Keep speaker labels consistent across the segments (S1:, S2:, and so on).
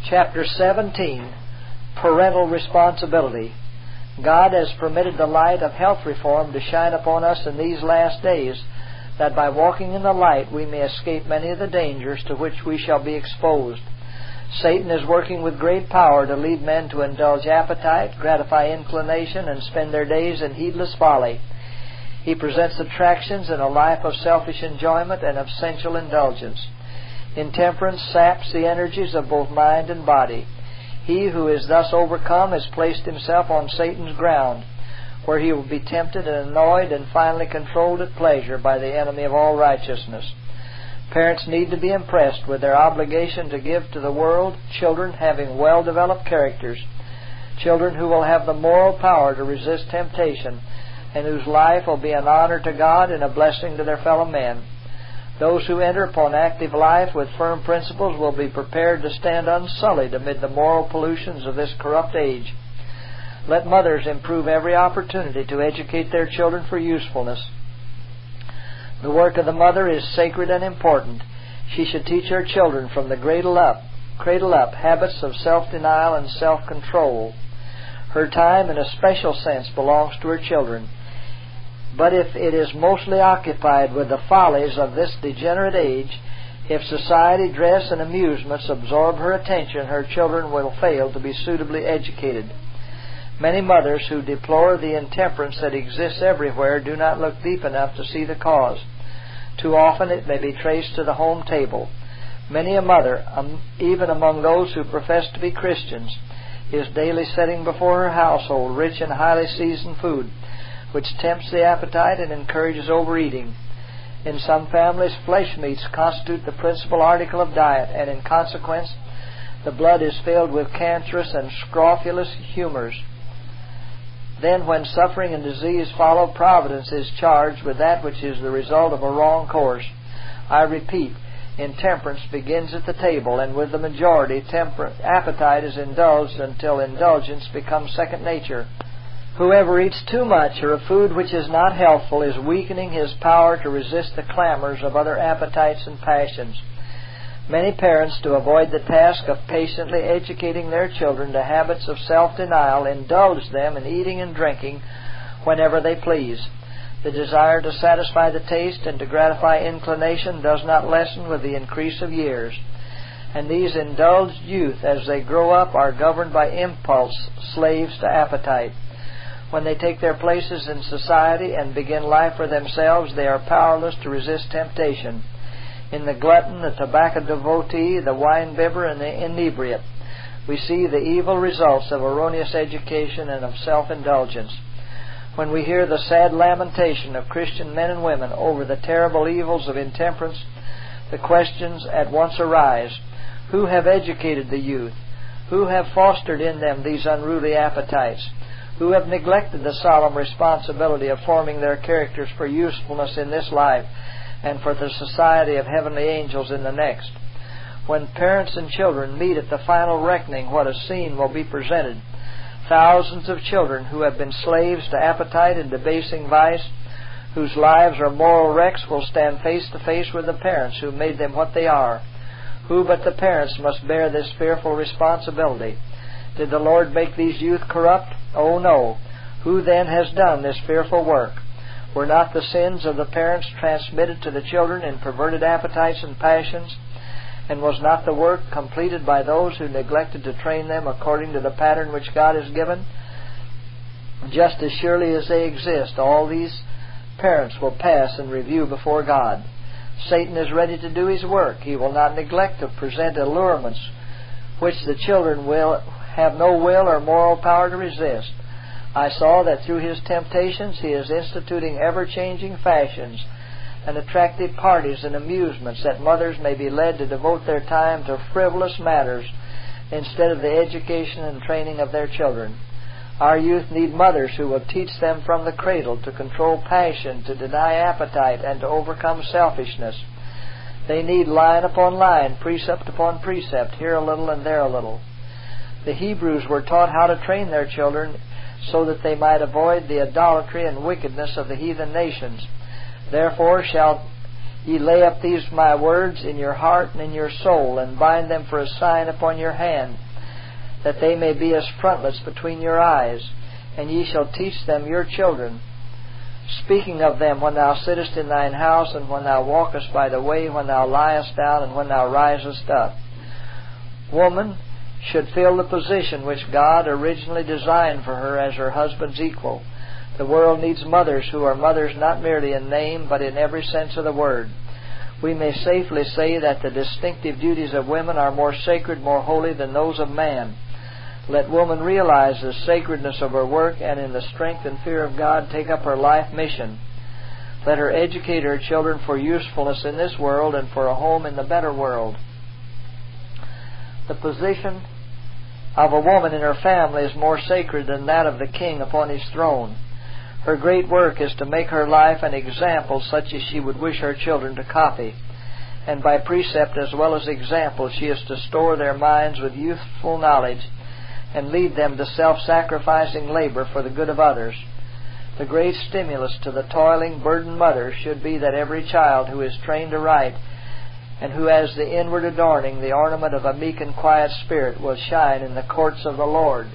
S1: Chapter 17, Parental Responsibility. God has permitted the light of health reform to shine upon us in these last days, that by walking in the light we may escape many of the dangers to which we shall be exposed. Satan is working with great power to lead men to indulge appetite, gratify inclination, and spend their days in heedless folly. He presents attractions in a life of selfish enjoyment and of sensual indulgence. Intemperance saps the energies of both mind and body. He who is thus overcome has placed himself on Satan's ground, where he will be tempted and annoyed and finally controlled at pleasure by the enemy of all righteousness. Parents need to be impressed with their obligation to give to the world children having well-developed characters, children who will have the moral power to resist temptation, and whose life will be an honor to God and a blessing to their fellow men. Those who enter upon active life with firm principles will be prepared to stand unsullied amid the moral pollutions of this corrupt age. Let mothers improve every opportunity to educate their children for usefulness. The work of the mother is sacred and important. She should teach her children from the cradle up habits of self-denial and self-control. Her time, in a special sense, belongs to her children. But if it is mostly occupied with the follies of this degenerate age, if society, dress, and amusements absorb her attention, her children will fail to be suitably educated. Many mothers who deplore the intemperance that exists everywhere do not look deep enough to see the cause. Too often it may be traced to the home table. Many a mother, even among those who profess to be Christians, is daily setting before her household rich and highly seasoned food, which tempts the appetite and encourages overeating. In some families, flesh meats constitute the principal article of diet, and in consequence, the blood is filled with cancerous and scrofulous humors. Then, when suffering and disease follow, Providence is charged with that which is the result of a wrong course. I repeat, intemperance begins at the table, and with the majority, appetite is indulged until indulgence becomes second nature. Whoever eats too much or a food which is not healthful is weakening his power to resist the clamors of other appetites and passions. Many parents, to avoid the task of patiently educating their children to habits of self-denial, indulge them in eating and drinking whenever they please. The desire to satisfy the taste and to gratify inclination does not lessen with the increase of years. And these indulged youth, as they grow up, are governed by impulse, slaves to appetite. When they take their places in society and begin life for themselves, they are powerless to resist temptation. In the glutton, the tobacco devotee, the wine bibber, and the inebriate, we see the evil results of erroneous education and of self-indulgence. When we hear the sad lamentation of Christian men and women over the terrible evils of intemperance, the questions at once arise: who have educated the youth? Who have fostered in them these unruly appetites? Who have neglected the solemn responsibility of forming their characters for usefulness in this life and for the society of heavenly angels in the next? When parents and children meet at the final reckoning, what a scene will be presented. Thousands of children who have been slaves to appetite and debasing vice, whose lives are moral wrecks, will stand face to face with the parents who made them what they are. Who but the parents must bear this fearful responsibility? Did the Lord make these youth corrupt? Oh, no. Who then has done this fearful work? Were not the sins of the parents transmitted to the children in perverted appetites and passions? And was not the work completed by those who neglected to train them according to the pattern which God has given? Just as surely as they exist, all these parents will pass in review before God. Satan is ready to do his work. He will not neglect to present allurements which the children will have no will or moral power to resist. I saw that through his temptations he is instituting ever-changing fashions and attractive parties and amusements, that mothers may be led to devote their time to frivolous matters instead of the education and training of their children. Our youth need mothers who will teach them from the cradle to control passion, to deny appetite, and to overcome selfishness. They need line upon line, precept upon precept, here a little and there a little. The Hebrews were taught how to train their children so that they might avoid the idolatry and wickedness of the heathen nations. Therefore shall Ye lay up these my words in your heart and in your soul, and bind them for a sign upon your hand, that they may be as frontlets between your eyes. And ye shall teach them your children, speaking of them when thou sittest in thine house, and when thou walkest by the way, when thou liest down, and when thou risest up. Woman should fill the position which God originally designed for her as her husband's equal. The world needs mothers who are mothers not merely in name, but in every sense of the word. We may safely say that the distinctive duties of women are more sacred, more holy than those of man. Let woman realize the sacredness of her work, and in the strength and fear of God take up her life mission. Let her educate her children for usefulness in this world and for a home in the better world. The position of a woman in her family is more sacred than that of the king upon his throne. Her great work is to make her life an example such as she would wish her children to copy. And by precept as well as example, she is to store their minds with youthful knowledge and lead them to self-sacrificing labor for the good of others. The great stimulus to the toiling, burdened mother should be that every child who is trained aright and who has the inward adorning, the ornament of a meek and quiet spirit, will shine in the courts of the Lord.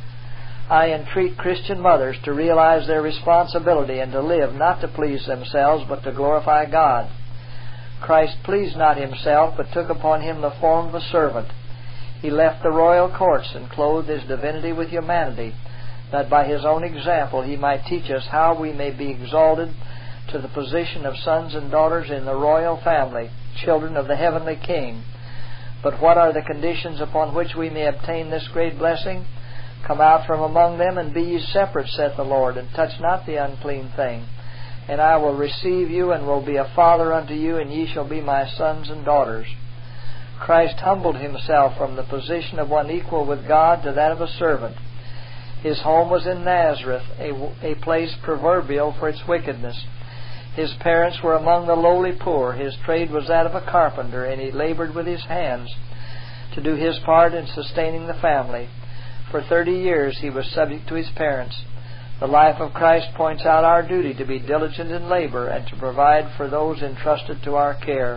S1: I entreat Christian mothers to realize their responsibility and to live not to please themselves but to glorify God. Christ pleased not himself, but took upon him the form of a servant. He left the royal courts and clothed his divinity with humanity, that by his own example he might teach us how we may be exalted to the position of sons and daughters in the royal family, children of the heavenly King. But what are the conditions upon which we may obtain this great blessing? Come out from among them, and be ye separate, saith the Lord, and touch not the unclean thing. And I will receive you, and will be a father unto you, and ye shall be my sons and daughters. Christ humbled himself from the position of one equal with God to that of a servant. His home was in Nazareth, a place proverbial for its wickedness. His parents were among the lowly poor. His trade was that of a carpenter, and he labored with his hands to do his part in sustaining the family. For 30 years he was subject to his parents. The life of Christ points out our duty to be diligent in labor and to provide for those entrusted to our care.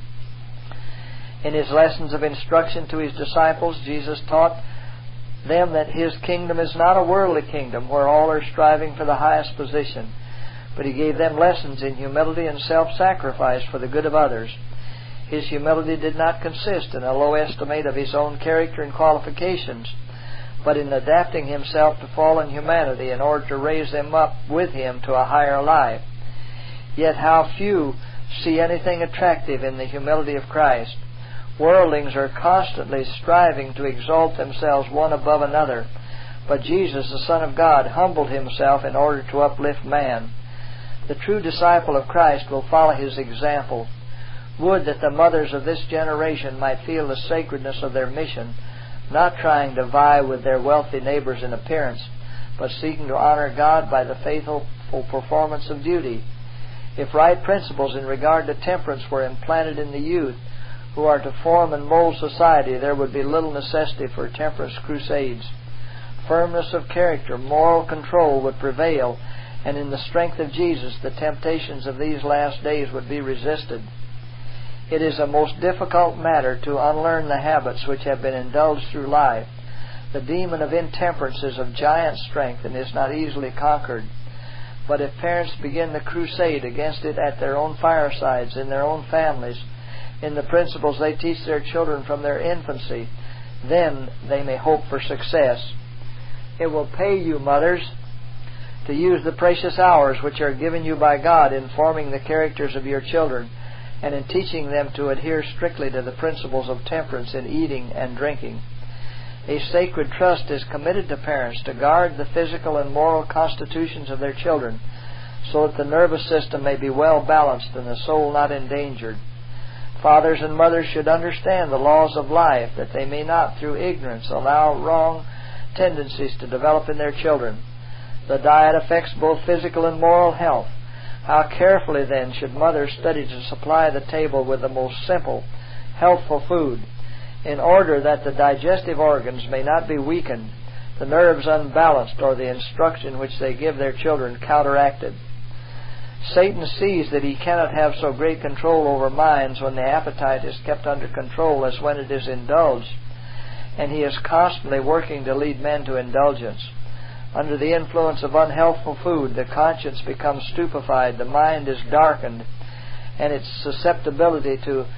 S1: In his lessons of instruction to his disciples, Jesus taught them that his kingdom is not a worldly kingdom where all are striving for the highest position, but he gave them lessons in humility and self-sacrifice for the good of others. His humility did not consist in a low estimate of his own character and qualifications, but in adapting himself to fallen humanity in order to raise them up with him to a higher life. Yet how few see anything attractive in the humility of Christ. Worldlings are constantly striving to exalt themselves one above another, but Jesus, the Son of God, humbled himself in order to uplift man. The true disciple of Christ will follow his example. Would that the mothers of this generation might feel the sacredness of their mission, not trying to vie with their wealthy neighbors in appearance, but seeking to honor God by the faithful performance of duty. If right principles in regard to temperance were implanted in the youth who are to form and mold society, there would be little necessity for temperance crusades. Firmness of character, moral control would prevail, and in the strength of Jesus, the temptations of these last days would be resisted. It is a most difficult matter to unlearn the habits which have been indulged through life. The demon of intemperance is of giant strength and is not easily conquered. But if parents begin the crusade against it at their own firesides, in their own families, in the principles they teach their children from their infancy, then they may hope for success. It will pay you, mothers, to use the precious hours which are given you by God in forming the characters of your children and in teaching them to adhere strictly to the principles of temperance in eating and drinking. A sacred trust is committed to parents to guard the physical and moral constitutions of their children so that the nervous system may be well balanced and the soul not endangered. Fathers and mothers should understand the laws of life, that they may not, through ignorance, allow wrong tendencies to develop in their children. The diet affects both physical and moral health. How carefully, then, should mothers study to supply the table with the most simple, healthful food, in order that the digestive organs may not be weakened, the nerves unbalanced, or the instruction which they give their children counteracted. Satan sees that he cannot have so great control over minds when the appetite is kept under control as when it is indulged, and he is constantly working to lead men to indulgence. Under the influence of unhealthful food, the conscience becomes stupefied, the mind is darkened, and its susceptibility to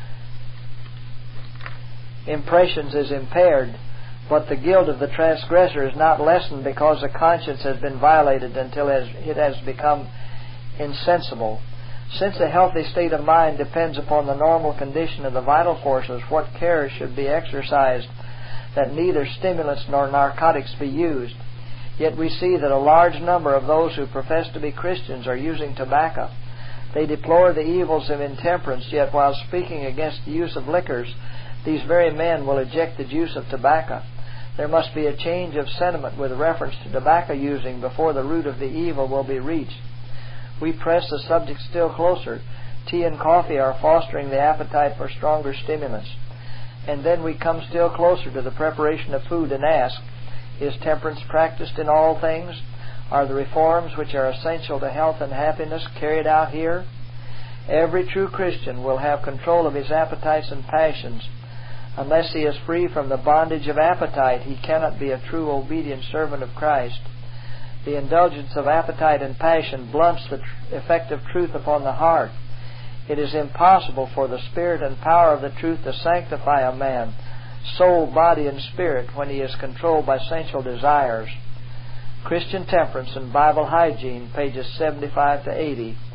S1: impressions is impaired. But the guilt of the transgressor is not lessened because the conscience has been violated until it has become insensible. Since a healthy state of mind depends upon the normal condition of the vital forces, what care should be exercised that neither stimulants nor narcotics be used. Yet we see that a large number of those who profess to be Christians are using tobacco. They deplore the evils of intemperance, yet while speaking against the use of liquors, these very men will eject the juice of tobacco. There must be a change of sentiment with reference to tobacco using before the root of the evil will be reached. We press the subject still closer. Tea and coffee are fostering the appetite for stronger stimulants. And then we come still closer to the preparation of food and ask, is temperance practiced in all things? Are the reforms which are essential to health and happiness carried out here? Every true Christian will have control of his appetites and passions. Unless he is free from the bondage of appetite, he cannot be a true obedient servant of Christ. The indulgence of appetite and passion blunts the effect of truth upon the heart. It is impossible for the Spirit and power of the truth to sanctify a man, soul, body, and spirit, when he is controlled by sensual desires. Christian Temperance and Bible Hygiene, pages 75 to 80.